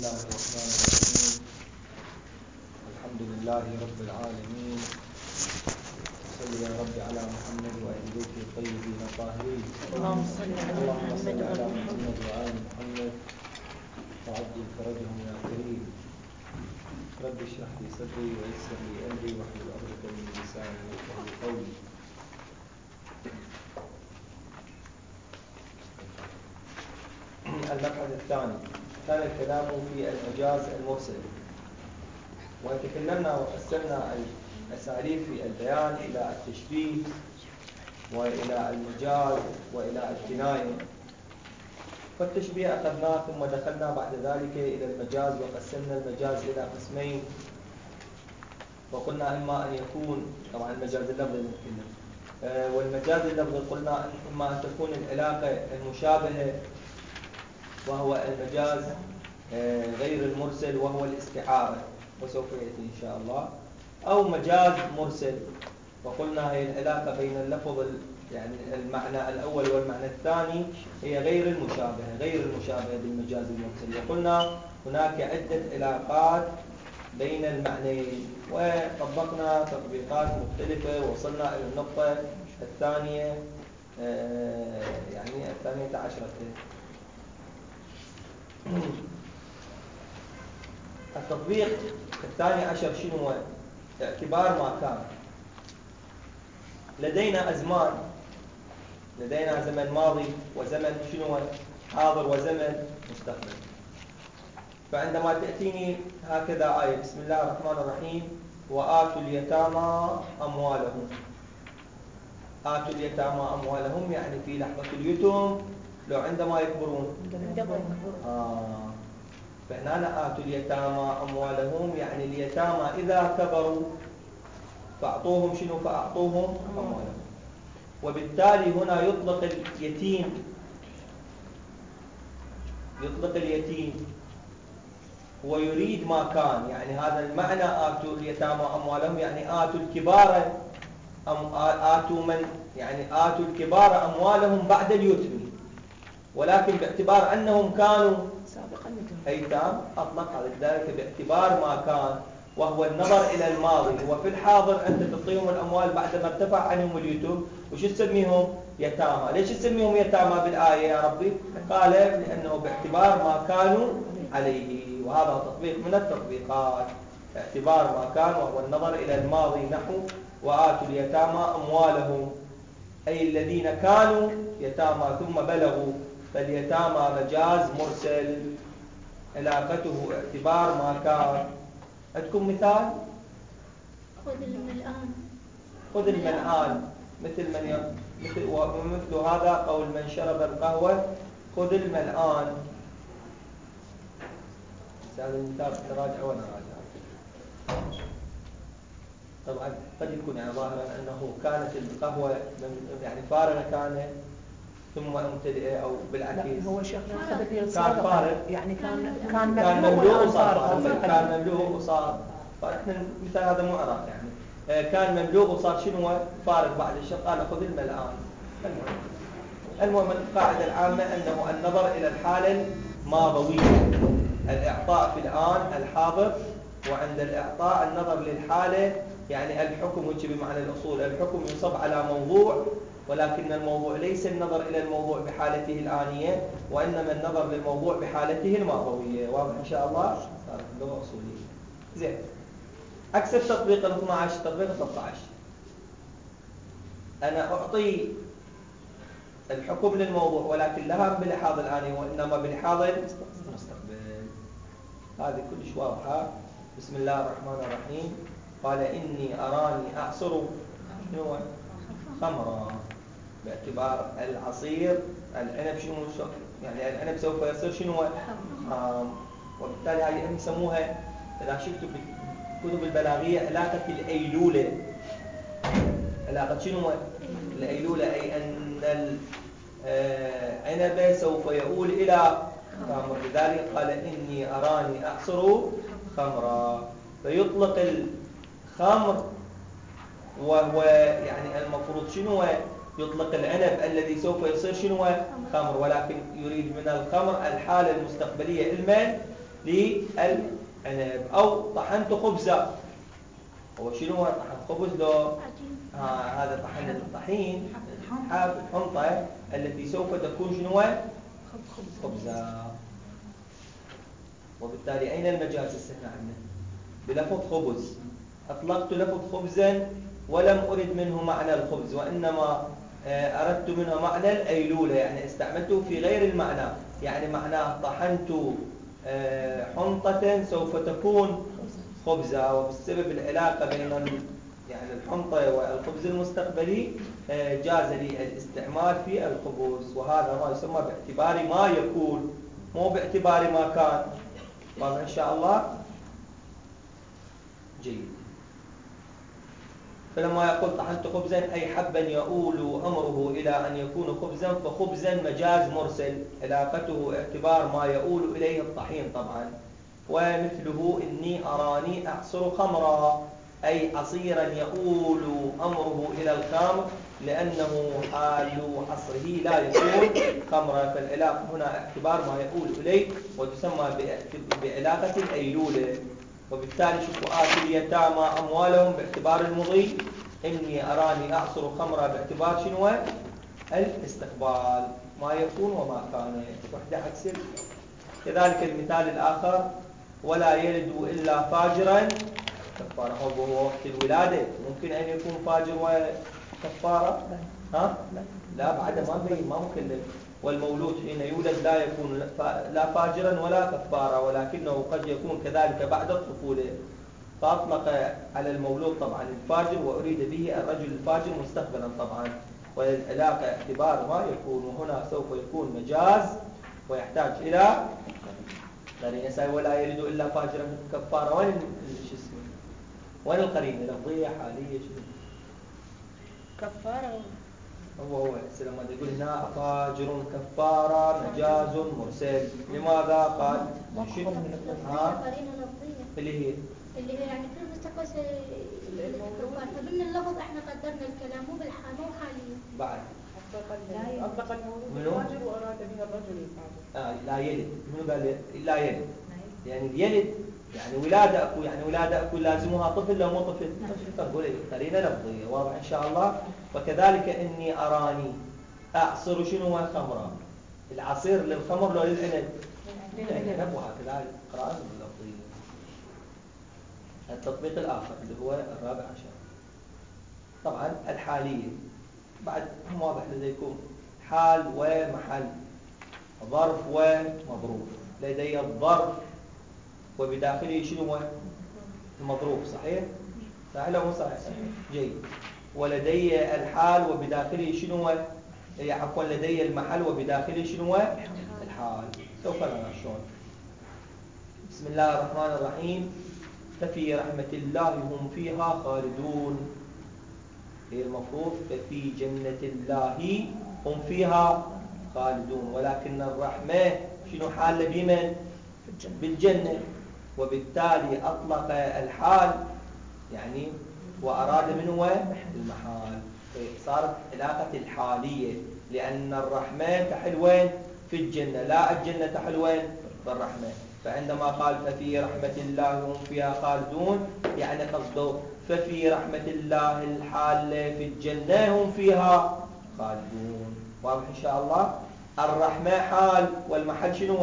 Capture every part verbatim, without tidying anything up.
الله الرحمن الرحيم. الحمد لله رب العالمين. صل يا رب على محمد وآل بيته الطيبين الطاهرين. اللهم صل على محمد وآل محمد وآل محمد وعجل فرجهم يا كريم. رب اشرح لي صدري ويسر لي أمري واحلل عقدة من لساني يفقهوا قولي. المبحث الثاني كان الكلام في المجاز المرسل، وتكلمنا وقسمنا الأساليب في البيان إلى التشبيه وإلى المجاز وإلى الكناية. فالتشبيه أخذناه ثم دخلنا بعد ذلك إلى المجاز وقسمنا المجاز إلى قسمين، وقلنا إما أن يكون طبعا المجاز اللفظي نتكلم، والمجاز اللفظي قلنا إما أن تكون العلاقة المشابهة وهو المجاز غير المرسل وهو الاستعارة، وسوف يأتي إن شاء الله، أو مجاز مرسل، وقلنا هي العلاقة بين اللفظ يعني المعنى الأول والمعنى الثاني هي غير المشابهة غير المشابهة بالمجاز المرسل. وقلنا هناك عدة علاقات بين المعنيين، وطبقنا تطبيقات مختلفة ووصلنا إلى النقطة الثانية يعني الثانية عشرة. التطبيق الثاني عشر شنو هو؟ اعتبار ما كان. لدينا أزمان، لدينا زمن ماضي وزمن شنو هو؟ حاضر وزمن مستقبل. فعندما تأتيني هكذا آية بسم الله الرحمن الرحيم وآتوا اليتامى أموالهم. آتوا اليتامى أموالهم يعني في لحظة اليتم لو عندما يكبرون آه. فهنا آتوا اليتامى أموالهم يعني اليتامى إذا كبروا فأعطوهم شنو؟ فأعطوهم أموالهم. وبالتالي هنا يطلق اليتيم يطلق اليتيم هو يريد ما كان، يعني هذا المعنى آتوا اليتامى أموالهم يعني آتوا الكبار أم آتوا من يعني آتوا الكبار أموالهم بعد اليتم، ولكن باعتبار أنهم كانوا أيتام أطلق على ذلك باعتبار ما كان، وهو النظر إلى الماضي. وفي الحاضر أنت تعطيهم الأموال بعدما ارتفع عنهم اليتم، وش تسميهم؟ يتامى. ليش تسميهم يتامى بالآية يا ربي؟ قال لأنه باعتبار ما كانوا عليه، وهذا تطبيق من التطبيقات. باعتبار ما كان وهو النظر إلى الماضي، نحو وآتوا اليتامى أموالهم أي الذين كانوا يتامى ثم بلغوا. فاليتامى مجاز مرسل علاقته اعتبار ما كان. عندكم مثال؟ خذ الملآن. خذ الملآن مثل من ي... مثل ومثل هذا قول من شرب القهوة خذ الملآن. هذا المثال تراجع ونراجع. طبعا قد يكون يعني ظاهرا أنه كانت القهوة يعني فارغة كانت ثم امتلئ او بالعكس. هو شيخنا كان فارغ يعني كان كان كان مملوء وصار فارغ. كان مملوء وصار فاحنا مثال هذا مو عراق يعني كان مملوء وصار شنو فارغ بعد الشق. قال خذ الملآن. المهم القاعده العامه انه النظر الى الحاله الماضويه، الاعطاء في الان الحاضر، وعند الاعطاء النظر للحاله يعني الحكم بمعنى الاصول. الحكم ينصب على موضوع، ولكن الموضوع ليس النظر إلى الموضوع بحالته الآنية، وإنما النظر للموضوع بحالته الماضوية. واضح إن شاء الله؟ صارت اللغة أصولية. زين. عكس التطبيق ال اثني عشر تطبيق ثلاثة عشر. أنا أعطي الحكم للموضوع ولكن لا بلحاظ الآنية وإنما بلحاظ المستقبل. هذه كلش واضحة. بسم الله الرحمن الرحيم. قال إني أراني أعصر شنو؟ خمرا. باعتبار العصير العنب شنو يعني العنب سوف يصير شنو خام، وبالتالي هاي يسموها اذا شفتوا بالكتب البلاغيه علاقه الايلوله. علاقه شنو الايلوله؟ اي ان العنب سوف يؤول الى خمر. لذلك قال اني اراني اعصر خمرا. فيطلق الخمر وهو يعني المفروض شنو يطلق العنب الذي سوف يصير شنو خمر، ولكن يريد من الخمر الحالة المستقبلية لمن؟ للعنب. أو طحنت خبزا، هو شنو هو طحن خبز له؟ آه هذا طحن الطحين حاب الحنطة التي سوف تكون شنو؟ خبزا. وبالتالي أين المجاز السهل عندنا؟ بلفظ خبز، أطلقت لفظ خبزا ولم أرد منه معنى الخبز، وإنما أردت منه معنى الأيلولة، يعني استعملته في غير المعنى، يعني معناه طحنت حنطة سوف تكون خبزا. وبسبب العلاقة بين يعني الحنطة والخبز المستقبلي جاز لي الاستعمال في الخبز، وهذا ما يسمى باعتبار ما يكون، مو باعتبار ما كان. واضح إن شاء الله؟ جيد. فلما يقول طحنت خبزا أي حبا يؤول أمره إلى أن يكون خبزا، فخبزا مجاز مرسل، علاقته اعتبار ما يؤول إليه الطحين طبعا. ومثله إني أراني أعصر خمرا، أي عصيرا يؤول أمره إلى الخمر، لأنه حال عصره لا يكون خمرا. فالعلاقة هنا اعتبار ما يؤول إليه، وتسمى بعلاقة الأيلولة. وبالتالي شوفوا آتي اليتامى أموالهم باعتبار المضي، إني أراني أعصر خمرا باعتبار شنو؟ الاستقبال، ما يكون وما كان، وحدة عكس. كذلك المثال الآخر ولا يلد إلا فاجرا كفارة، هو وقت الولادة ممكن أن يكون فاجر وكفارة؟ ها؟ لا بعد ما بين، ما مكلف. والمولود حين يولد لا يكون لا فاجرا ولا كفارة، ولكنه قد يكون كذلك بعد الطفولة. فأطلق على المولود طبعا الفاجر، وأريد به الرجل الفاجر مستقبلا طبعا. والعلاقة اعتبار ما يكون، وهنا سوف يكون مجاز ويحتاج إلى قرينة. يسأل ولا يلد إلا فاجرا كفارة، وين شو اسمه؟ وين القرينة؟ لفظية حالية شنو؟ كفارة. هو هو لما يقول هنا فاجر كفارة مجاز مرسل. لماذا قال؟ ها؟ قرينة لفظية اللي هي اللي هي يعني في المستقبل كفارة. فمن اللفظ احنا قدرنا الكلام مو بالحال مو حاليا. بعد أطلق المولود الفاجر وأراد به الرجل الفاجر. آه لا يلد. منو قال لا يلد؟ يعني اليلد يعني ولادة أكو، يعني ولادة أكو لازمها طفل لو مو طفل. تقول قرينة لفظية. واضح إن شاء الله. وكذلك إني أراني أعصر شنو خمرا، العصير للخمر لو للعنب؟ للعنب. وهكذا القراءة اللفظية. التطبيق الآخر اللي هو الرابع عشر طبعا الحالية. بعد هم واضح لديكم حال ومحل، ظرف ومظروف. لدي الظرف وبداخله شنو؟ المظروف. صحيح؟ صحيح ولا مو صحيح؟ جيد. ولدي الحال وبداخله شنو؟ عفوا لدي المحل وبداخله شنو؟ الحال. سوف نرى شلون. بسم الله الرحمن الرحيم. ففي رحمة الله هم فيها خالدون، هي المفروض ففي جنة الله هم فيها خالدون، ولكن الرحمة شنو حال بمن؟ بالجنة. وبالتالي أطلق الحال يعني وأراد منه المحال، صارت علاقة الحالية، لأن الرحمة تحل وين؟ في الجنة، لا الجنة تحل وين؟ بالرحمة. فعندما قال ففي رحمة الله هم فيها خالدون، يعني قصده ففي رحمة الله الحالة في الجنة هم فيها خالدون. واضح إن شاء الله. الرحمة حال والمحل شنو؟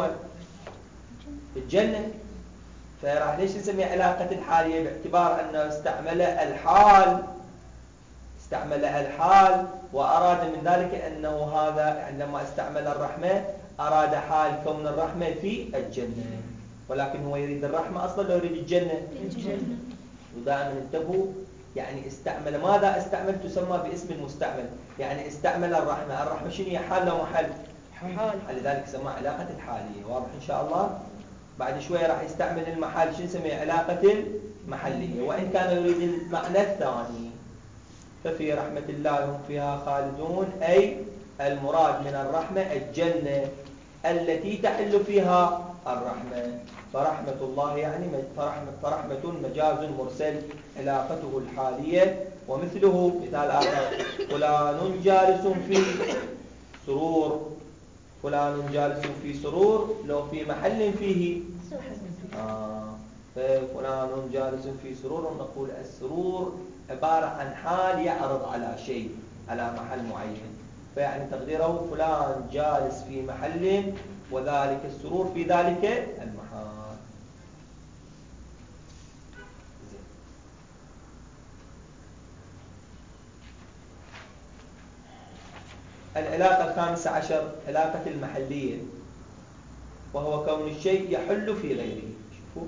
في الجنة. فراح ليش نسمي علاقة الحالية؟ باعتبار أنه استعمل الحال استعمل الحال وأراد من ذلك أنه هذا عندما استعمل الرحمة أراد حال كون الرحمة في الجنة، ولكن هو يريد الرحمة أصلا لو يريد الجنة. الجنة. ودائما انتبهوا، يعني استعمل ماذا استعمل تسمى باسم المستعمل. يعني استعمل الرحمة، الرحمة شنو هي؟ حال لو محل؟ حال. لذلك سمى علاقة الحالية. واضح إن شاء الله. بعد شوية راح يستعمل المحل، شو نسميه؟ علاقة المحلية، وإن كان يريد المعنى الثاني. ففي رحمة الله هم فيها خالدون، أي المراد من الرحمة الجنة التي تحل فيها الرحمة. فرحمة الله يعني فرحمة, فرحمة مجاز مرسل، علاقته الحالية. ومثله مثال آخر فلان جالس في سرور، فلان جالس في سرور لو في محل فيه آه ففلان جالس في سرور، نقول السرور عبارة عن حال يعرض على شيء، على محل معين، فيعني تقديره فلان جالس في محل وذلك السرور في ذلك المحل. العلاقة الخامسة عشر علاقة المحلية، وهو كون الشيء يحل في غيره. شوفوا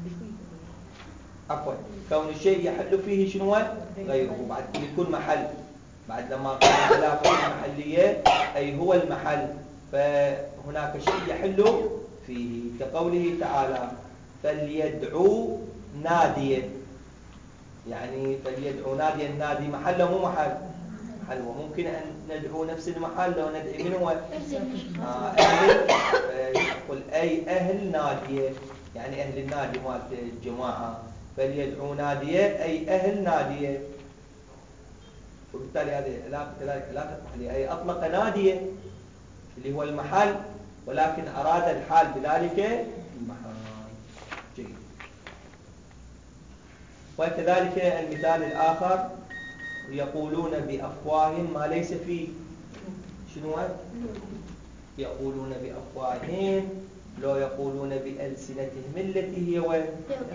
عفوا كون الشيء يحل فيه شنو غيره، بعد يكون محل، بعد لما قال العلاقة المحلية أي هو المحل، فهناك شيء يحل فيه، كقوله تعالى فليدعو ناديا، يعني فليدعو ناديا، النادي محل مو محل محل، وممكن أن ندعو نفس المحل لو ندعي من هو آه أهل، يقول أي أهل نادية، يعني أهل النادي مالت الجماعة، فليدعو نادية أي أهل نادية، وبالتالي هذه علاقة علاقة محلية، أي أطلق نادية اللي هو المحل، ولكن أراد الحال بذلك المحل. جيد. وكذلك المثال الآخر يقولون بأفواههم ما ليس فيه، شنو يقولون بأفواههم، لو يقولون بألسنتهم التي هي وين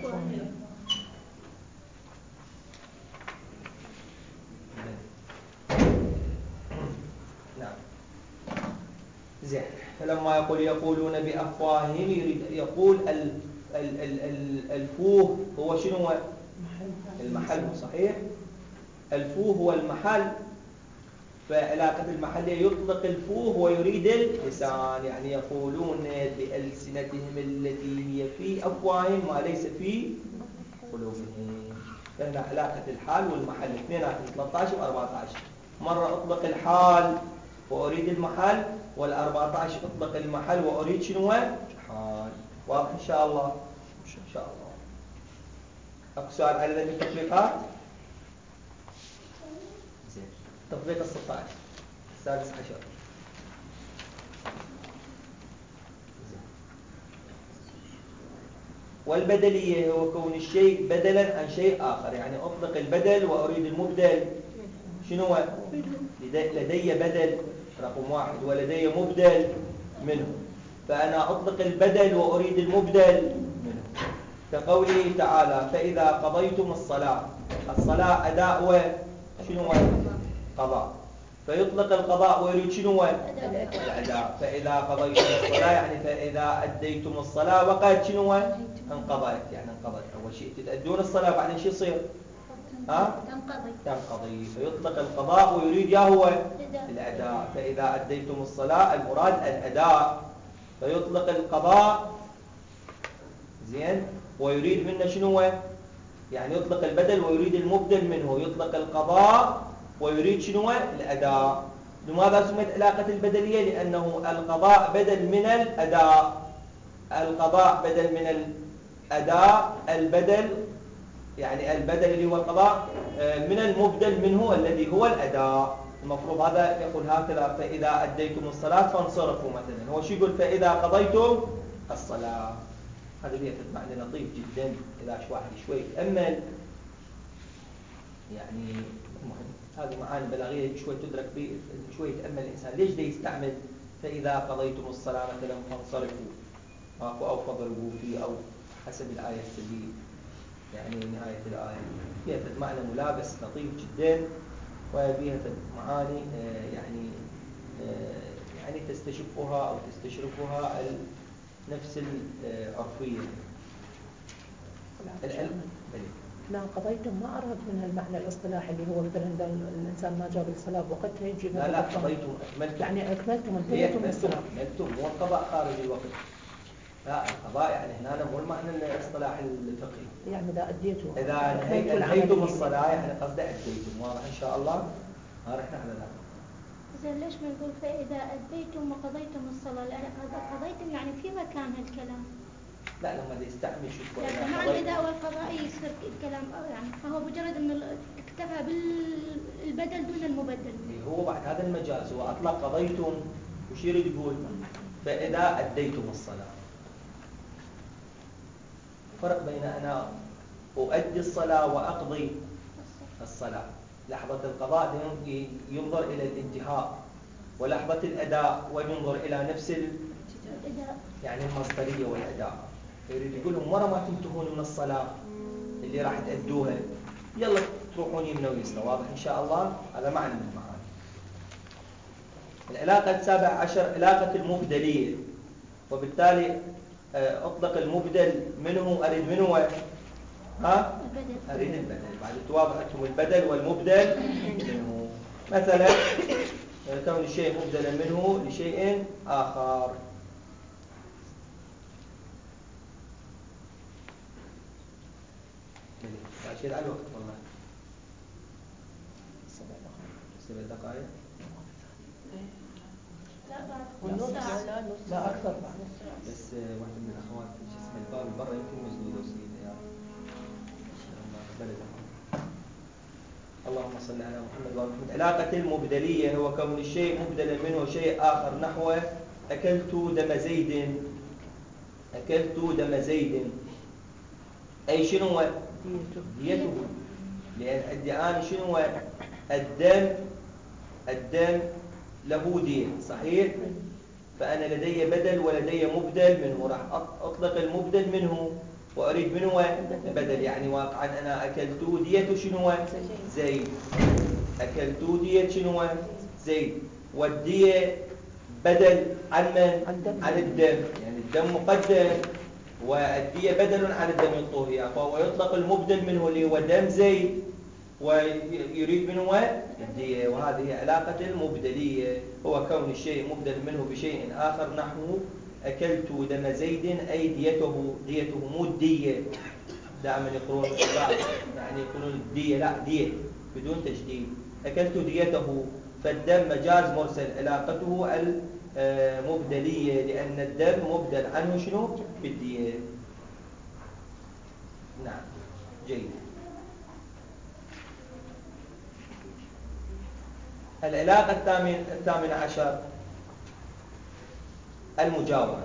نعم زين. فلما يقول يقولون بأفواههم يريد يقول ال ال ال ال الفوه هو شنو المحل، صحيح، الفوه هو المحل، فعلاقة المحلية يطلق الفوه ويريد اللسان، يعني يقولون بألسنتهم التي هي في أفواههم ما ليس في قلوبهم، لأن علاقة الحال والمحل اثنيناتهم ثلاثة عشر وأربعة عشر، مرة أطلق الحال وأريد المحل، والأربعة عشر أطلق المحل وأريد شنو الحال. واضح إن شاء الله؟ إن شاء الله. أكو سؤال على ذلك التطبيقات؟ زين. تطبيق الستة عشر السادس عشر. والبدلية هو كون الشيء بدلا عن شيء آخر، يعني أطلق البدل وأريد المبدل. شنو لدي بدل رقم واحد ولدي مبدل منه، فأنا أطلق البدل وأريد المبدل منه، كقوله تعالى فإذا قضيتم الصلاة، الصلاة أداء وشنو قضاء، فيطلق القضاء ويريد شنو الأداء، فإذا قضيتم الصلاة يعني فإذا أديتم الصلاة وقد شنو انقضيت، يعني انقضت، أول شيء تتأدون الصلاة بعدين شو يصير ها تنقضي تنقضي، فيطلق القضاء ويريد يا هو الأداء، فإذا أديتم الصلاة المراد الأداء، فيطلق القضاء زين ويريد منه شنو، يعني يطلق البدل ويريد المبدل منه، يطلق القضاء ويريد شنو الأداء. لماذا سميت علاقة البدلية؟ لأنه القضاء بدل من الأداء، القضاء بدل من الأداء، البدل يعني البدل اللي هو القضاء من المبدل منه الذي هو الأداء. المفروض هذا يقول هكذا فإذا أديتم الصلاة فانصرفوا مثلا، هو شو يقول فإذا قضيتم الصلاة، هذا بيأخذ معنى لطيف جدا إذا شو واحد شوي يتأمل، يعني مهم هذه معاني بلاغية شوي تدرك بي شوي يتأمل الإنسان ليش ده يستعمل فإذا قضيتم الصلاة مثلا فانصرفوا أو فضربوا فيه أو حسب الآية السبيل، يعني نهاية الآية فيها معنى ملابس لطيف جدا، وفيها معاني يعني يعني تستشفها أو تستشرفها نفس العرفية. العلم لا قضيتم ما أراد من المعنى الاصطلاحي اللي هو مثلا إذا الإنسان ما جاب الصلاة وقتها يجي لا لا قضيتم أكملتم، يعني أكملتم انتهيتم من الصلاة أكملتم مو القضاء خارج الوقت، لا القضاء يعني هنا مو المعنى الاصطلاحي الفقهي، يعني إذا أديتم إذا أنهيتم الصلاة يعني قصد أديتم. واضح إن شاء الله؟ ما رحنا على ذلك. زين ليش ما نقول فإذا أديتم وقضيتم الصلاة، لأن قضيتم يعني في مكان هالكلام، لا لما يستعمل شو لكن مع الأداء والقضاء يصير الكلام يعني، فهو مجرد أنه اكتفى بالبدل دون المبدل. هو بعد هذا المجاز هو أطلق قضيتم وش يريد يقول فإذا أديتم الصلاة، فرق بين أنا أؤدي الصلاة وأقضي الصلاة. لحظة القضاء ينظر إلى الانتهاء، ولحظة الأداء وينظر إلى نفس ال... يعني المصدرية والأداء. يريد يقول لهم ورا ما تنتهون من الصلاة اللي راح تأدوها يلا تروحون يمنى ويسرى. واضح إن شاء الله؟ هذا معنى من المعاني. العلاقة السابعة عشر علاقة المبدلية، وبالتالي أطلق المبدل منه أريد منه ها؟ أريد البدل. بعد توافقتهم البدل والمبدل منه. مثلا كون الشيء مبدلا منه لشيء آخر. عشان على الوقت والله سبع دقائق لا أكثر بعد. بس واحدة من الأخوات شو اسمه الباب برا يمكن مسدودة وسيدة يعني بلدها. اللهم صل على محمد وعلى محمد. علاقة المبدلية هو كون الشيء مبدلا منه شيء آخر، نحو أكلت دم زيد. أكلت دم زيد أي شنو ديته، لأن الديان شنو الدم، الدم له دية صحيح. فأنا لدي بدل ولدي مبدل منه، راح أطلق المبدل منه وأريد منه بدل. يعني واقعا أنا أكلت دية شنو زيد، أكلت دية شنو زيد، والدية بدل عن من؟ عن الدم. يعني الدم مقدم والدية بدل عن الدم الطهي، فهو يطلق المبدل منه اللي هو دم زيد ويريد منه الدية. وهذه علاقة المبدلية، هو كون الشيء مبدل منه بشيء آخر، نحو أكلت دم زيد أي ديته، ديته مو الدية. دائما يقولون يعني يقولون الدية، لا دية بدون تشديد. أكلت ديته، فالدم مجاز مرسل، علاقته المبدلية لأن الدم مبدل عنه شنو بالدية. نعم جيد. العلاقة الثامن الثامن عشر المجاورة،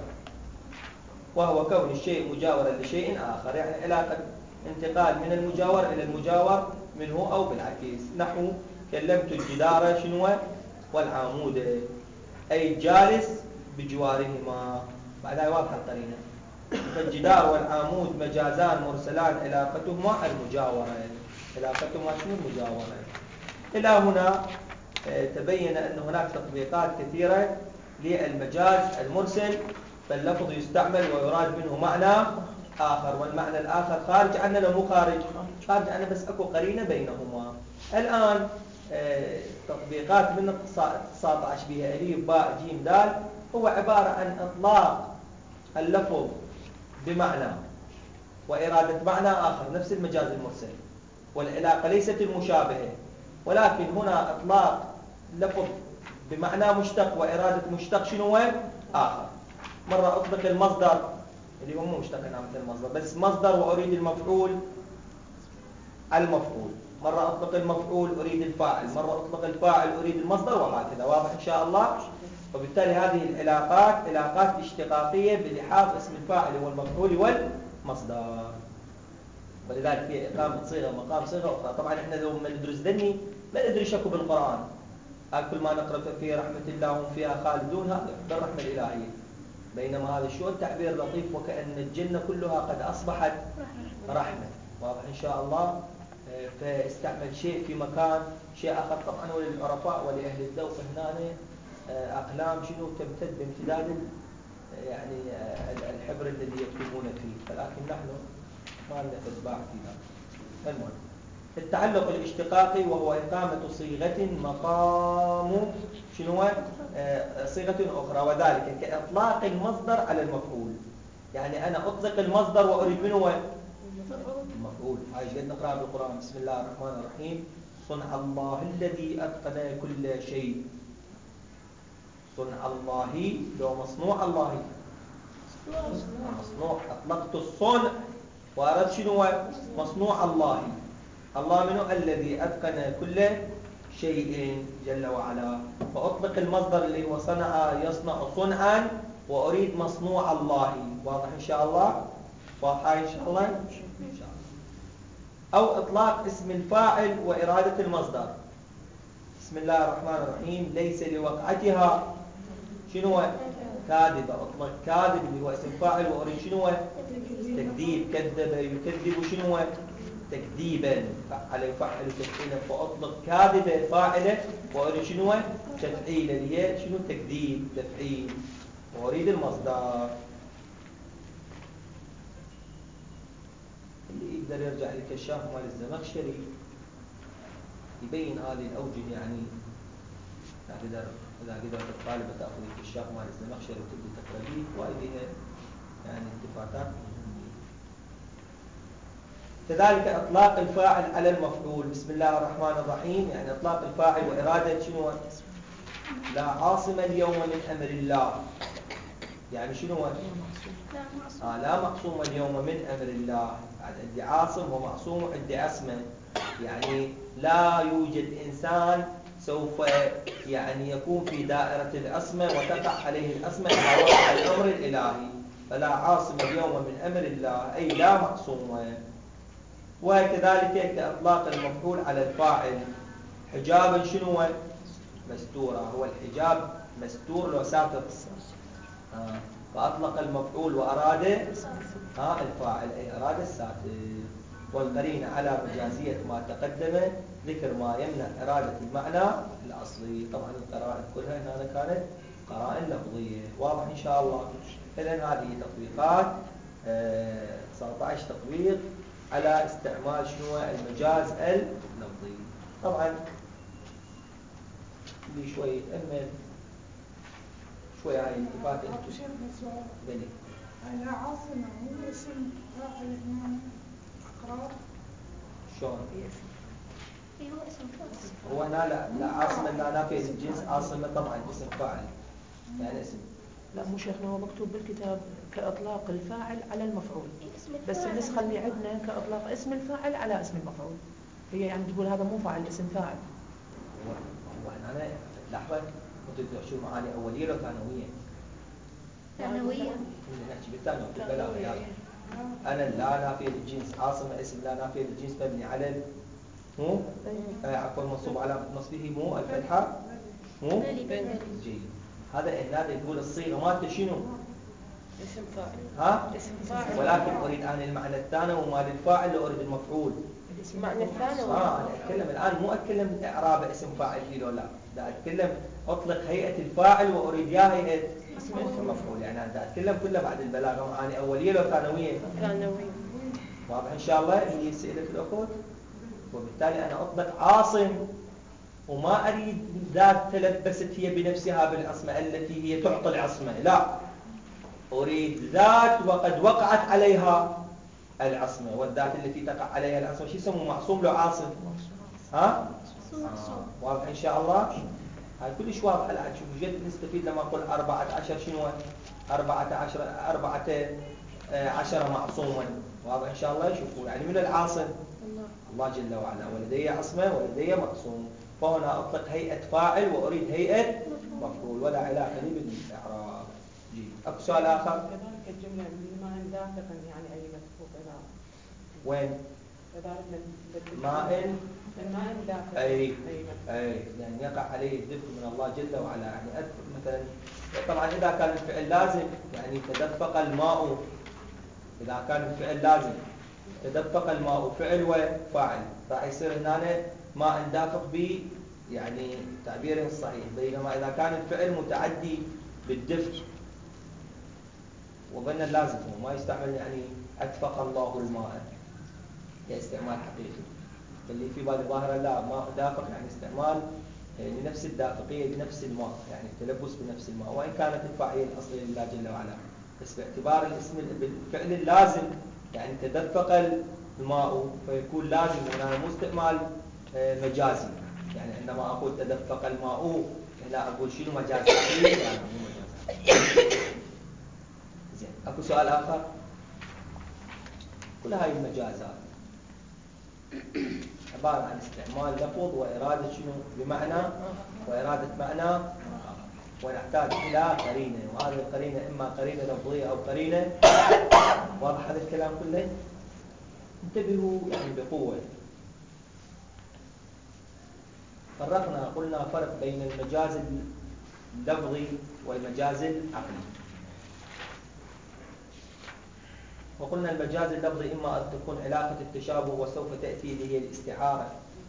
وهو كون الشيء مجاورا لشيء آخر، يعني علاقة انتقال من المجاور إلى المجاور منه أو بالعكس. نحو كلمت الجدار شنو والعامود أي جالس بجوارهما. بعدها واضحة القرينة. فالجدار والعامود مجازان مرسلان علاقتهما المجاورة، علاقتهما شنو المجاورة. إلى هنا تبين أن هناك تطبيقات كثيرة للمجاز المرسل، فاللفظ يستعمل ويراد منه معنى آخر، والمعنى الآخر خارج عنه لو مو خارج خارج عنه، بس أكو قرينة بينهما. الآن تطبيقات من تسعة عشر بها أليف باء جيم دال هو عبارة عن إطلاق اللفظ بمعنى وإرادة معنى آخر، نفس المجاز المرسل، والعلاقة ليست المشابهة، ولكن هنا إطلاق لفظ بمعنى مشتق وإرادة مشتق شنو آخر. مرة أطلق المصدر اللي هو مو مشتق نعم مثل المصدر، بس مصدر وأريد المفعول المفعول. مرة أطلق المفعول أريد الفاعل، مرة أطلق الفاعل أريد المصدر، وهكذا. واضح إن شاء الله. وبالتالي هذه العلاقات علاقات اشتقاقية بلحاظ اسم الفاعل والمفعول والمصدر، ولذلك في إقامة صيغة مقام صيغة أخرى. طبعا إحنا لو ما ندرس ذني ما ندري شكو بالقرآن، كل ما نقرأ فيه رحمة الله هم فيها خالدون، هذا بالرحمة الإلهية. بينما هذا الشو التعبير لطيف، وكأن الجنة كلها قد أصبحت رحمة. واضح إن شاء الله. فاستعمل شيء في مكان شيء آخر. طبعا وللعرفاء ولأهل الذوق هنا أقلام شنو تمتد بامتداد يعني الحبر الذي يكتبون فيه، ولكن نحن ما لنا تتباع فيها. المهم التعلق الاشتقاقي وهو إقامة صيغة مقام شنو صيغة أخرى، وذلك كإطلاق المصدر على المفعول. يعني أنا أطلق المصدر وأريد منه المفعول. هاي قد نقرأ بالقرآن. بسم الله الرحمن الرحيم. صنع الله الذي أتقن كل شيء. صنع الله لو مصنوع الله مصنوع، أطلقت الصنع وأردت شنو مصنوع الله. الله منه الذي أتقن كل شيء جل وعلا، فأطلق المصدر اللي هو صنع يصنع صنعا وأريد مصنوع الله. واضح إن شاء الله. واضحة إن شاء الله؟ إن شاء الله. أو إطلاق اسم الفاعل وإرادة المصدر. بسم الله الرحمن الرحيم. ليس لوقعتها شنو؟ كاذبة. أطلق كاذب اللي هو اسم فاعل وأريد شنو؟ تكذيب. كذب يكذب شنو؟ تكذيبا. فعل يفعل تفعيلا. فأطلق كاذبة فاعلة وأريد شنو؟ تفعيلا اللي هي شنو؟ تكذيب تفعيل. وأريد المصدر. اللي يقدر يرجع للكشاف مال الزمخشري يبين هذه الأوجه، يعني إذا قدر إذا قدرت الطالبة تأخذ الكشاف مال الزمخشري وتبدي تقرأ به وإليها يعني التفاتات. كذلك إطلاق الفاعل على المفعول. بسم الله الرحمن الرحيم. يعني إطلاق الفاعل وإرادة شنو؟ لا عاصم اليوم من أمر الله. يعني شنو؟ آه لا معصوم اليوم من أمر الله. عندي عاصم ومعصوم وعندي عصمة. يعني لا يوجد إنسان سوف يعني يكون في دائرة العصمة وتقع عليه العصمة إذا وقع الأمر الإلهي. فلا عاصم اليوم من أمر الله أي لا معصوم. وكذلك كإطلاق المفعول على الفاعل. حجابا شنو؟ مستورة. هو الحجاب مستور لو ساتر. آه. فأطلق المفعول وأراد ها الفاعل أي أراد الساتر. والقرينة على مجازية ما تقدم ذكر ما يمنع إرادة المعنى الأصلي. طبعا القرائن كلها هنا كانت قرائن لفظية. واضح إن شاء الله. إذن هذه تطبيقات آه تسعة عشر تطبيق على استعمال شنو؟ المجاز اللفظي. طبعا اللي شوي يتأمل شوي هاي الاتفاق. بلي لا عاصمة هو اسم فاعل هنا أقرار. شلون؟ هو اسم فاعل. هو هنا لا لا عاصمة لا نافية للجنس. عاصمة طبعا اسم فاعل يعني اسم. لا مو شيخنا هو مكتوب بالكتاب كإطلاق الفاعل على المفعول، بس النسخة اللي عندنا كإطلاق اسم الفاعل على اسم المفعول. هي يعني تقول هذا مو فاعل اسم فاعل. هو هو هنا لحظة انتوا تحشوا معاني أولية ولا ثانوية؟ ثانوية. نحكي بالثانوية بالبلاغة يعني. أنا لا نافية للجنس. عاصمة اسم لا نافية للجنس مبني على مو آه عفوا منصوب على نصبه مو الفتحة مو جيد. هذا هنا يقول الصيغة مالته شنو؟ اسم فاعل. ها؟ اسم فاعل. ولكن أريد أنا المعنى الثاني ومال الفاعل وأريد المفعول. معنى الثاني. اه أنا أتكلم الآن مو أتكلم إعراب اسم فاعل إله لا. دا أتكلم أطلق هيئة الفاعل وأريد يا هيئة اسم المفعول. يعني أنا أتكلم كله بعد البلاغة معاني أولية لو ثانوية. ثانوية. واضح إن شاء الله. هي سئلة الأخوة. وبالتالي أنا أطلق عاصم وما أريد ذات تلبست هي بنفسها بالعصمة التي هي تعطي العصمة. لا أريد ذات وقد وقعت عليها العصمة. والذات التي تقع عليها العصمة شو يسموه؟ معصوم له عاصم. ها؟ آه. واضح إن شاء الله. هاي كلش واضح. الآن شوفوا جد نستفيد لما أقول أربعة عشر شنو؟ أربعة عشر أربعة عشر معصوما. واضح إن شاء الله. شوفوا يعني من العاصم الله الله جل وعلا. ولدي عصمة ولدي معصوم. فهنا أطلق هيئة فاعل وأريد هيئة مفعول ولا علاقة لي بالإعراب. جيد. أكو سؤال آخر؟ كذلك الجملة ما إن دافقا يعني أي مدفوق إلى وين؟ ماء الماء دافق. أي أي يعني يقع عليه الدفء من الله جل وعلا. يعني أذكر مثلا طبعا إذا كان الفعل لازم يعني تدفق الماء. إذا كان الفعل لازم تدفق الماء فعل وفاعل راح يصير هنا ماء دافق ب يعني تعبير صحيح. بينما إذا كان الفعل متعدي بالدفء وظن اللازم هو ما يستعمل يعني أدفق الله الماء كاستعمال حقيقي. اللي في بالي ظاهرة لا ماء دافق يعني استعمال لنفس الدافقية بنفس الماء يعني التلبس بنفس الماء وإن كانت الفاعلية الأصلية لله جل وعلا. بس باعتبار الاسم بالفعل اللازم يعني تدفق الماء فيكون لازم هنا مو استعمال مجازي. يعني عندما أقول تدفق الماء هنا أقول شنو مجاز حقيقي يعني مو مجاز. زين أكو سؤال آخر؟ كل هاي المجازات عبارة عن استعمال لفظ وإرادة شنو بمعنى وإرادة معنى ونحتاج إلى قرينة. وهذه القرينة إما قرينة لفظية أو قرينة واضحة واضح هذا الكلام كله؟ انتبهوا يعني بقوة. فرقنا قلنا فرق بين المجاز اللفظي والمجاز العقلي. وقلنا المجاز اللفظي إما أن تكون علاقة التشابه وسوف تأتي اللي هي الاستعارة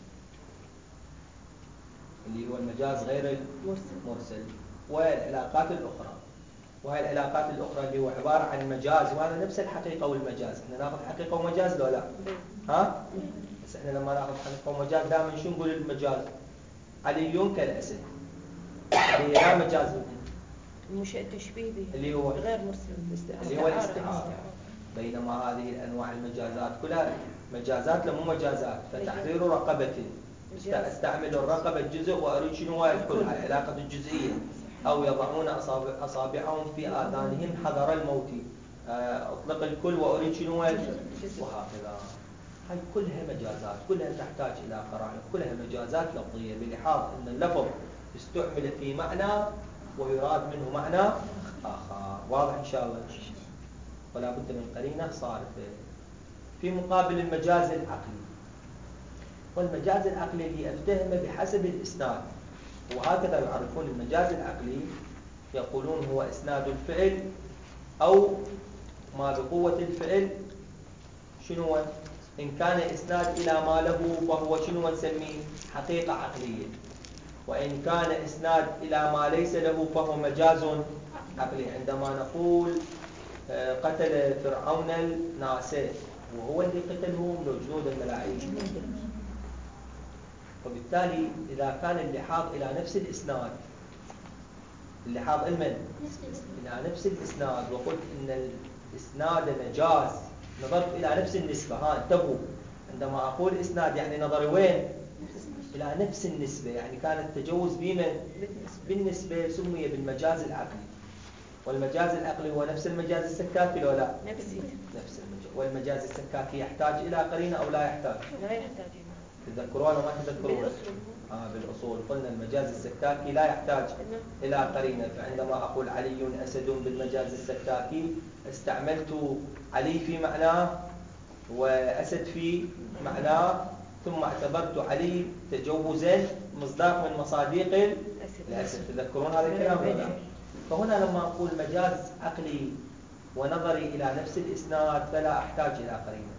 اللي هو المجاز غير المرسل، والعلاقات الأخرى. وهي العلاقات الأخرى اللي هو عبارة عن مجاز، وهذا نفس الحقيقة والمجاز. احنا ناخذ حقيقة ومجاز لو لا؟ ها؟ بس احنا لما ناخذ حقيقة ومجاز دائما شو نقول المجاز؟ علي كالأسد اللي لا مجاز مش التشبيه به اللي هو غير مرسل اللي هو الاستعارة. بينما هذه الأنواع المجازات كلها مجازات لمو مجازات. فتحرير رقبة استعمل الرقبة الجزء وأريد شنو الكل، هاي علاقة الجزئية. أو يضعون أصابع أصابعهم في آذانهم حذر الموت، أطلق الكل وأريد شنو وهكذا. هاي كلها مجازات، كلها تحتاج إلى قرائن، كلها مجازات لفظية بلحاظ أن اللفظ استعمل في معنى ويراد منه معنى آخر. واضح إن شاء الله؟ ولا بد من قرينة صارفة. في مقابل المجاز العقلي، والمجاز العقلي اللي أفتهم بحسب الإسناد، وهكذا يعرفون المجاز العقلي. يقولون هو إسناد الفعل أو ما بقوة الفعل شنو؟ إن كان إسناد إلى ما له فهو شنو نسميه؟ حقيقة عقلية. وإن كان إسناد إلى ما ليس له فهو مجاز عقلي. عندما نقول قتل فرعون الناس، وهو اللي قتلهم لو جنود الملائكة. وبالتالي إذا كان اللحاظ إلى نفس الإسناد، اللحاظ المن إلى نفس الإسناد، وقلت إن الإسناد مجاز، نظرت إلى نفس النسبة. ها انتبهوا، عندما أقول إسناد يعني نظري وين؟ إلى نفس النسبة، يعني كان التجوز بمن؟ بالنسبة، سمي بالمجاز العقلي. والمجاز العقلي هو نفس المجاز السكاكي لو لا؟ نفس المجاز. والمجاز السكاكي يحتاج إلى قرينة أو لا يحتاج؟ لا يحتاج. تذكرون ولا ما تذكرون؟ آه بالأصول قلنا المجاز السكاكي لا يحتاج إلى قرينة. فعندما أقول علي أسد بالمجاز السكاكي استعملت علي في معناه وأسد في معناه، ثم اعتبرت علي تجوزا مصداق من مصاديق الأسد. تذكرون هذا الكلام ولا لا؟ فهنا لما أقول مجاز عقلي ونظري إلى نفس الإسناد فلا أحتاج إلى قرينة.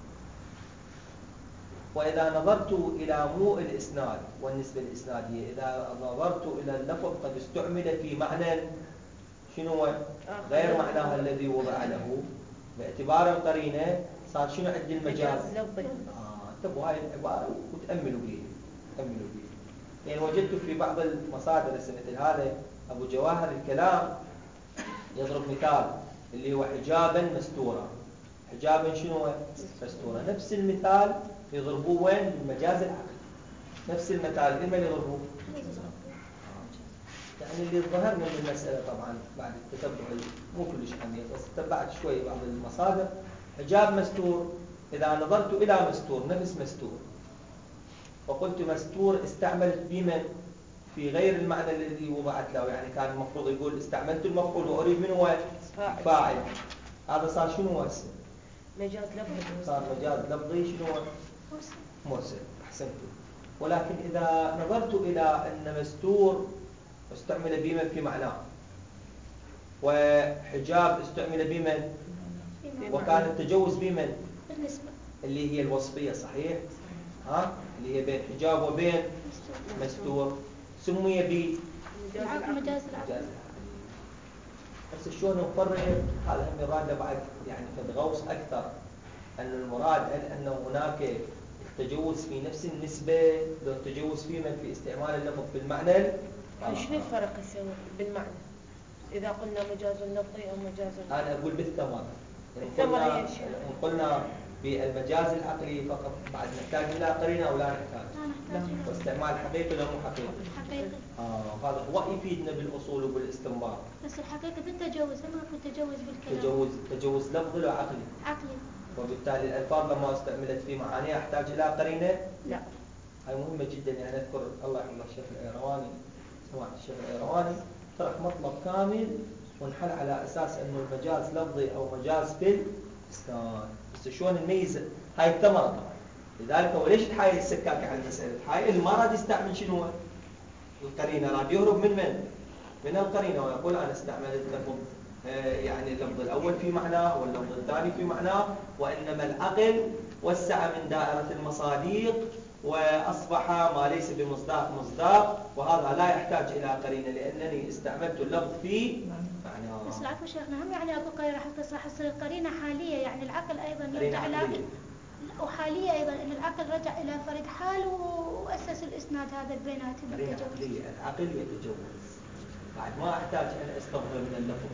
وإذا نظرت إلى مو الإسناد والنسبة الإسنادية، إذا نظرت إلى اللفظ قد استعمل في معنى شنو غير معناه الذي وضع له، باعتبار القرينة صار شنو عندي المجاز؟ آه انتبهوا هاي العبارة وتأملوا بها، تأملوا بها. يعني وجدت في بعض المصادر مثل هذا أبو جواهر الكلام يضرب مثال اللي هو حجابا مستورا. حجابا شنو مستورا، نفس المثال يضربوه وين؟ بالمجاز العقلي. نفس المثال لمن يضربوه؟ يعني اللي ظهر من المسألة طبعا بعد التتبع مو كلش عميق، بس تتبعت شوي بعض المصادر. حجاب مستور، إذا نظرت إلى مستور نفس مستور وقلت مستور استعملت بمن في غير المعنى الذي وضعت له، يعني كان المفروض يقول استعملت المفعول وأريد من هو فاعل، هذا صار شنو هسه؟ مجاز لفظي. صار مجاز لفظي شنو؟ مرسل. أحسنتم. ولكن إذا نظرت إلى أن مستور استعمل بمن في معناه وحجاب استعمل بمن وكان التجوز بمن بالنسبة اللي هي الوصفية، صحيح؟ ها اللي هي بين حجاب وبين مستور، سمي ب مجاز العقل. بس شلون نفرق هذا هم يراد له بعد يعني فد غوص اكثر، ان المراد هل ان هناك التجوز في نفس النسبه لو التجوز في من في استعمال اللفظ بالمعنى. يعني شنو الفرق يسوي بالمعنى اذا قلنا مجاز لفظي او مجاز؟ انا اقول بالثمره. الثمره هي شنو؟ ان قلنا بالمجاز العقلي فقط بعد نحتاج الى قرينه او لا نحتاج؟ لا نحتاج. واستعمال حقيقي ولا مو حقيقي؟ حقيقي. اه هذا هو يفيدنا بالاصول وبالاستنباط. بس الحقيقه بالتجوز، ما اكو تجوز بالكلام. تجوز تجوز لفظي ولا عقلي؟ عقلي. وبالتالي الالفاظ لما استعملت في معانيها احتاج الى قرينه؟ لا. هاي مهمه جدا. يعني اذكر الله يرحمه الشيخ الايرواني، سمعت الشيخ الايرواني طرح مطلب كامل وانحل على اساس انه المجاز لفظي او مجاز في الاسناد. هسه شلون نميز هاي الثمرة؟ لذلك هو ليش تحايل السكاكي على المسألة؟ تحايل المرض يستعمل شنو؟ القرينة. راد يهرب من من؟ من القرينة، ويقول أنا استعملت لفظ يعني اللفظ الأول في معناه واللفظ الثاني في معناه، وإنما العقل وسع من دائرة المصاديق وأصبح ما ليس بمصداق مصداق، وهذا لا يحتاج إلى قرينة لأنني استعملت اللفظ في معناه. بس العفو شيخنا، هم يعني أكو قرينة حتى صح تصير قرينة حالية، يعني العقل أيضا يرجع إلى وحالية أيضا إن العقل رجع إلى فرد حال وأسس الإسناد هذا بيناتهم بالتجوز. العقل يتجوز بعد ما أحتاج أن أستظهر من اللفظ.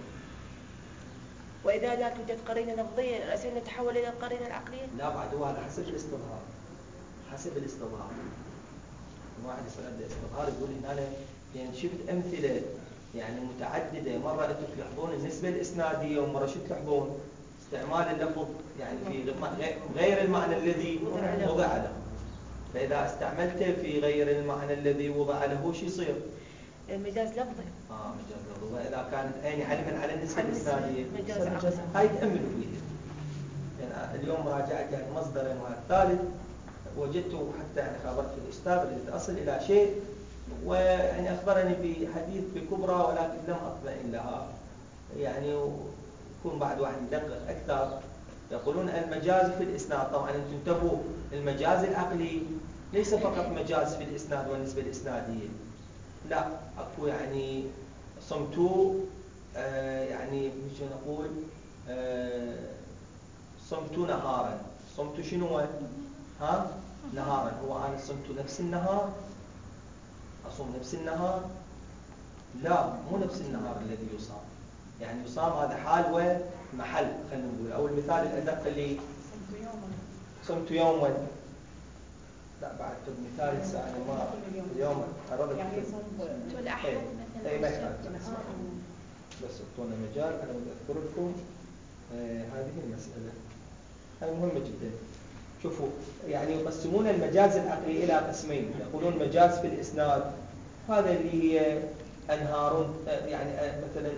وإذا لا توجد قرينة لفظية الأسئلة نتحول إلى القرينة العقلية؟ لا، بعد هو هذا حسب الاستظهار. حسب الاستظهار واحد يصير عنده استظهار يقول هنا يعني شفت أمثلة يعني متعددة، مرة أنتم تلاحظون النسبة الإسنادية ومرة شو تلاحظون استعمال اللفظ يعني في غير المعنى الذي وضع له. فإذا استعملته في غير المعنى الذي وضع له شو يصير؟ مجاز لفظي. آه مجاز لفظي. وإذا كانت عيني علما على النسبة الإسنادية مجاز. هاي تأملوا فيها. يعني اليوم راجعت يعني مصدرين والثالث وجدته حتى يعني خابرت في الأستاذ اللي أصل إلى شيء، ويعني أخبرني بحديث بكبرى ولكن لم أطمئن لها. يعني يكون بعد واحد يدقق أكثر. يقولون المجاز في الإسناد، طبعا أنتم انتبهوا المجاز العقلي ليس فقط مجاز في الإسناد والنسبة الإسنادية، لا أكو يعني صمتو آه يعني مش نقول آه صمتو نهارا. صمتو شنو ها نهارا؟ هو أنا صمت نفس النهار؟ أصوم نفس النهار؟ لا، مو نفس النهار الذي يصام. يعني يصام هذا حال ومحل خلينا نقول. أو المثال الأدق اللي صمت يوما. لا بعد مثال الساعة ما اليوم أردت يعني صمت والأحد مثلا. أي ما يحتاج بس اعطونا مجال أنا أذكر لكم آه هذه المسألة. هذه مهمة جدا. شوفوا يعني يقسمون المجاز العقلي إلى قسمين. يقولون مجاز في الإسناد، هذا اللي هي أنهار يعني مثلا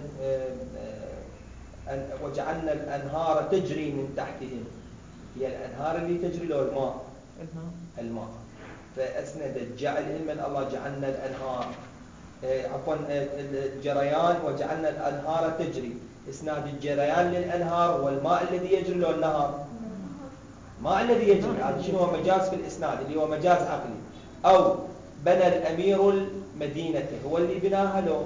وجعلنا الأنهار تجري من تحتهم. هي الأنهار اللي تجري له الماء الماء فأسند الجعل من الله جعلنا الأنهار عفوا الجريان وجعلنا الأنهار تجري. إسناد الجريان للأنهار والماء الذي يجري له النهر، ما الذي يجري. هذا شنو هو مجاز في الإسناد اللي هو مجاز عقلي. أو بنى الأمير المدينة، هو اللي بناها له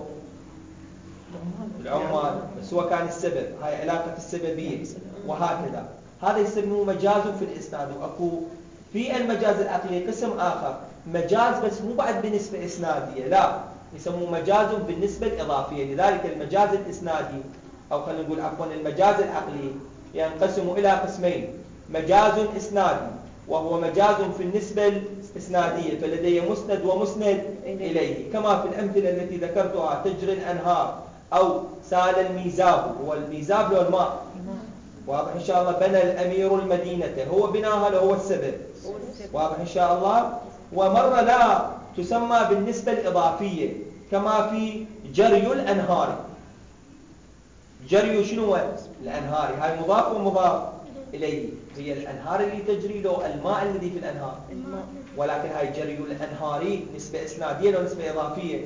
العمال، بس هو كان السبب. هاي علاقة السببية وهكذا. هذا يسموه مجاز في الإسناد. وأكو في المجاز العقلي قسم آخر مجاز بس مو بعد بنسبة إسنادية، لا يسموه مجاز بالنسبة الإضافية. لذلك المجاز الإسنادي أو خلينا نقول عفوا المجاز العقلي ينقسم إلى قسمين: مجاز إسنادي وهو مجاز في النسبة الإسنادية فلدي مسند ومسند إليه، كما في الأمثلة التي ذكرتها: تجري الأنهار أو سال الميزاب، هو الميزاب له الماء، واضح إن شاء الله. بنى الأمير المدينة، هو بناها له هو السبب، واضح إن شاء الله. ومرة لا تسمى بالنسبة الإضافية كما في جري الأنهار. جري شنو الأنهار؟ هاي مضاف ومضاف إليه. هي الأنهار اللي تجري له الماء الذي في الأنهار، ولكن هاي جري الأنهار نسبة إسنادية ونسبة إضافية.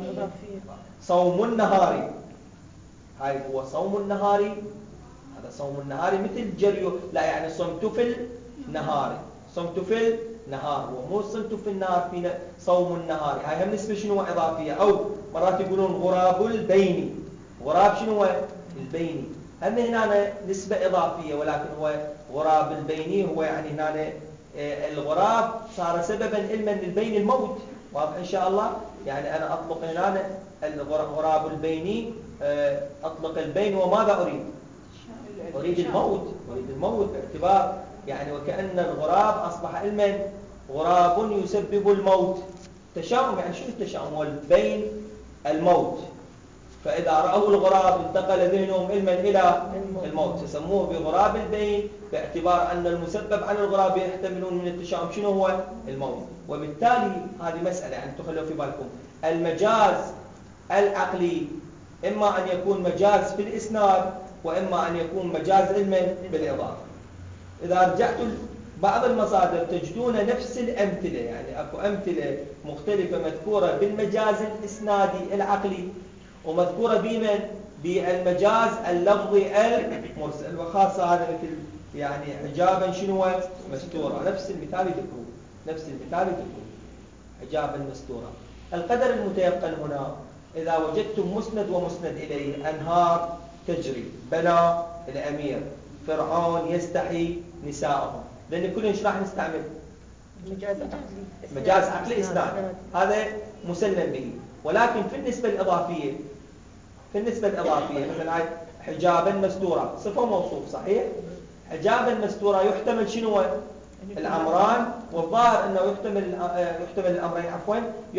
صوم النهار، هاي هو صوم النهار. هذا صوم النهار مثل جري، لا يعني صمت في النهار، صمت في النهار ومو صمت في النهار في صوم النهار. هاي هم نسبة شنو إضافية. أو مرات يقولون غراب البيني. غراب شنو البيني؟ هم هنا نسبة إضافية، ولكن هو غراب البيني هو يعني هنا الغراب صار سببا علما للبين الموت، واضح إن شاء الله. يعني أنا أطلق هنا الغراب البيني، أطلق البين وماذا أريد؟ أريد الموت، أريد الموت باعتبار يعني وكأن الغراب أصبح علما غراب يسبب الموت. تشاؤم، يعني شو التشاؤم؟ والبين الموت. فإذا رأوا الغراب انتقل ذهنهم علما إلى الموت، فسموه بغراب البين باعتبار أن المسبب عن الغراب يحتملون من التشاؤم شنو هو؟ الموت. وبالتالي هذه مسألة يعني تخلوا في بالكم. المجاز العقلي إما أن يكون مجاز في الإسناد وإما أن يكون مجاز علما بالإضافة. إذا رجعتوا بعض المصادر تجدون نفس الأمثلة، يعني أكو أمثلة مختلفة مذكورة بالمجاز الإسنادي العقلي ومذكورة بمن؟ بالمجاز اللفظي المرسل، وخاصة هذا مثل يعني حجابا شنو مستورة، نفس المثال يذكرون نفس المثال يذكرون حجابا مستورة. القدر المتيقن هنا إذا وجدتم مسند ومسند إليه، أنهار تجري، بنى الأمير، فرعون يستحي نساءهم، لأن كلهم ايش راح نستعمل؟ مجاز عقلي مجاز عقلي إسناد، هذا مسلم به. ولكن في النسبة الإضافية في النسبة الإضافية مثلا هاي حجابا مستورة صفة موصوف صحيح؟ حجابا مستورة يحتمل شنو؟ الأمران، والظاهر أنه يحتمل يحتمل الأمرين عفوا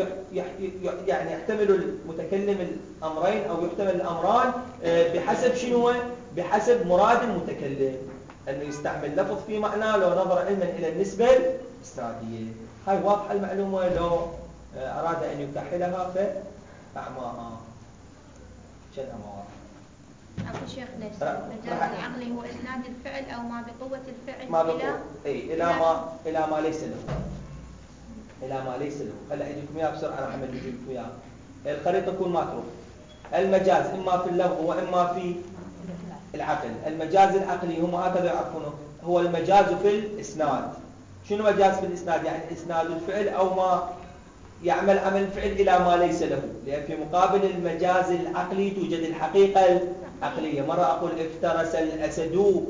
يعني يحتمل المتكلم الأمرين أو يحتمل الأمران بحسب شنو؟ بحسب مراد المتكلم، أنه يستعمل لفظ في معنى لو نظر علما إلى النسبة الإسنادية. هاي واضحة المعلومة، لو أراد أن يكحلها فأعماها شنها مواضح. أبو شيخ ليش المجاز العقلي هو إسناد الفعل أو ما بقوة الفعل ما إلى بقوة. إيه إلى ما إلى ما ليس له إلى ما ليس له. هلا أجيكم إياه بسرعة راح أعمل لكم إياه. الخريطة تكون ما تروح. المجاز إما في اللفظ وإما في العقل. المجاز العقلي هم هكذا يعرفونه، هو المجاز في الإسناد. شنو مجاز في الإسناد؟ يعني إسناد الفعل أو ما يعمل عمل الفعل إلى ما ليس له، لأن في مقابل المجاز العقلي توجد الحقيقة العقلية. مرة أقول افترس الأسد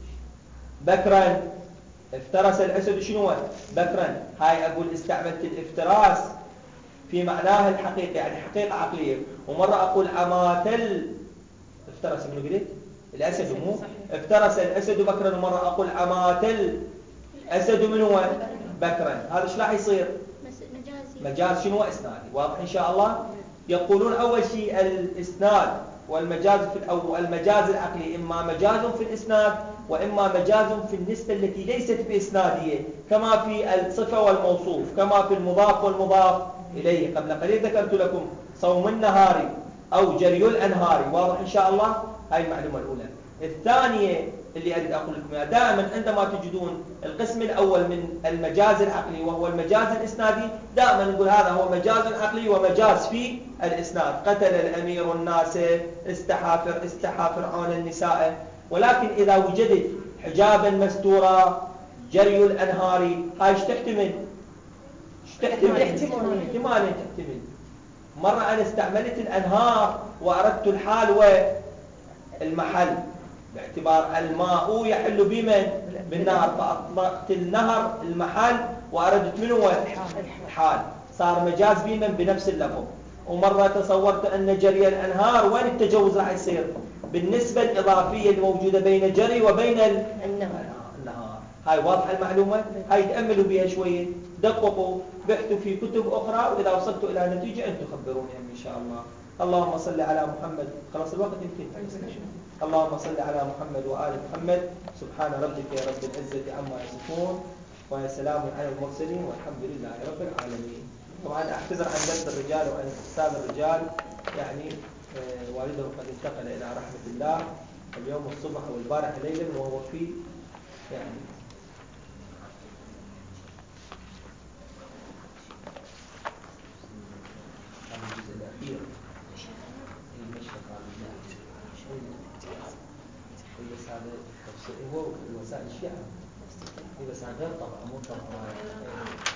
بكرا، افترس الأسد شنو؟ بكرا. هاي أقول استعملت الافتراس في معناه الحقيقي، يعني حقيقة عقلية. ومرة أقول عماتل افترس منو قلت؟ الأسد مو؟ افترس الأسد بكرا. ومرة أقول عماتل أسد منو؟ بكرا. هذا ايش راح يصير؟ مجاز شنو؟ إسنادي. واضح إن شاء الله؟ يقولون أول شيء الإسناد والمجاز في أو المجاز العقلي إما مجاز في الإسناد وإما مجاز في النسبة التي ليست بإسنادية، كما في الصفة والموصوف، كما في المضاف والمضاف إليه. قبل قليل ذكرت لكم صوم النهار أو جري الأنهار. واضح إن شاء الله؟ هاي المعلومة الأولى. الثانية اللي أريد أقول لكم إياها، دائما عندما تجدون القسم الأول من المجاز العقلي وهو المجاز الإسنادي، دائما نقول هذا هو مجاز عقلي ومجاز في الإسناد. قتل الأمير الناس، استحى استحى فرعون النساء. ولكن إذا وجدت حجابا مستورا، جري الأنهار، هاي ايش تحتمل؟ ايش تحتمل؟ احتمالا تحتمل. مرة أنا استعملت الأنهار وأردت الحال والمحل، باعتبار الماء يحل بمن؟ بالنهر، فأطلقت النهر المحل وأردت منه الحال، صار مجاز بمن؟ بنفس اللفظ. ومرة تصورت أن جري الأنهار وين التجوز راح يصير؟ بالنسبة الإضافية الموجودة بين جري وبين النهر. هاي واضحة المعلومة؟ هاي تأملوا بها شوية، دققوا، بحثوا في كتب أخرى، وإذا وصلتوا إلى نتيجة أنتم خبروني إن شاء الله. اللهم صل على محمد. خلاص الوقت يمكن. اللهم صل على محمد وآل محمد. سبحان ربك يا رب العزة عما يصفون وسلام على المرسلين والحمد لله رب العالمين. طبعا أعتذر عن درس الرجال وعن أستاذ الرجال، يعني آه والده قد انتقل إلى رحمة الله اليوم الصبح أو البارح ليلا، وهو في يعني الجزء الأخير المشرق على بس هذا هو وسائل الشيعة، بس هذا غير طبعا مو طبعا.